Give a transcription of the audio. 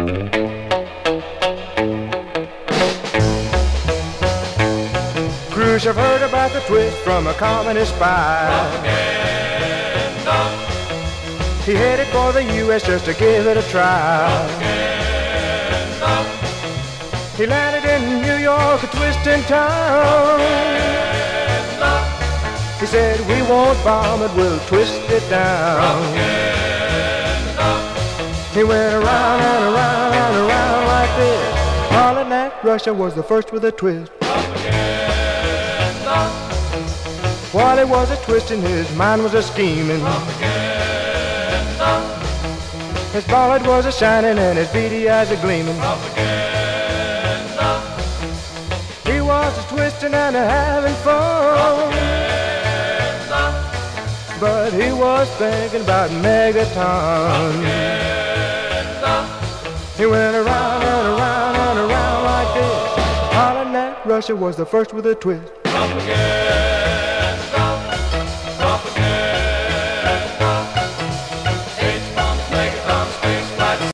Khrushchev heard about the twist from a communist spy. Propaganda. He headed for the U.S. just to give it a try. Propaganda. He landed in New York, a twisting town. He said, we won't bomb it, we'll twist it down. Propaganda. He went around and around and around like this, hollering that Russia was the first with a twist. Propaganda. While he was a-twisting, his mind was a-scheming. Propaganda. His forehead was a-shining and his beady eyes a-gleaming. Propaganda. He was a-twisting and a-having fun. Propaganda. But he was thinking about Megaton. Propaganda. He went around and around and around like this, hollering that Russia was the first with a twist. Propaganda.